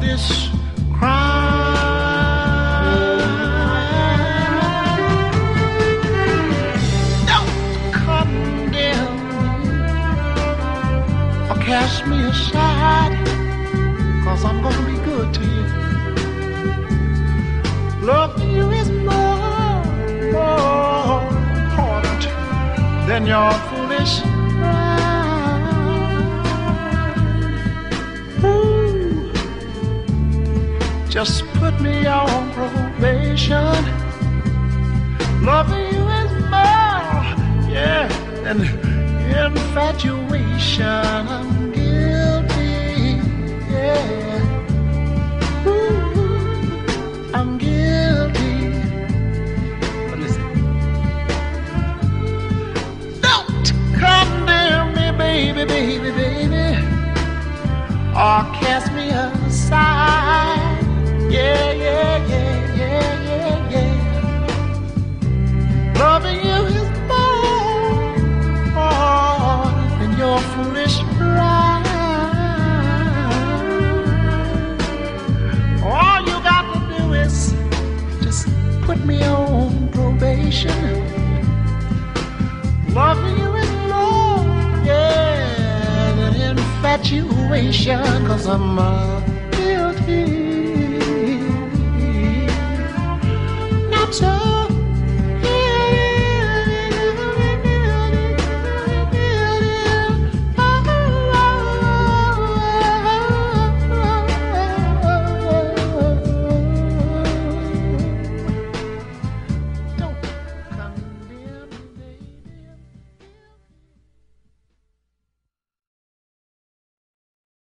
this crime. Don't condemn me or cast me aside, 'cause I'm gonna be good to you. Loving you is more important than your foolish pride. Ooh, just put me on probation. Loving you is more, yeah, than infatuation. I'm guilty, yeah. Ooh, I'm guilty. But listen, don't condemn me, baby, baby, baby, or cast me aside. Yeah, yeah, yeah, yeah, yeah, yeah. Loving you is more than your foolish pride. All you got to do is just put me on probation. Loving you is more, yeah, than infatuation, 'cause I'm guilty. Not so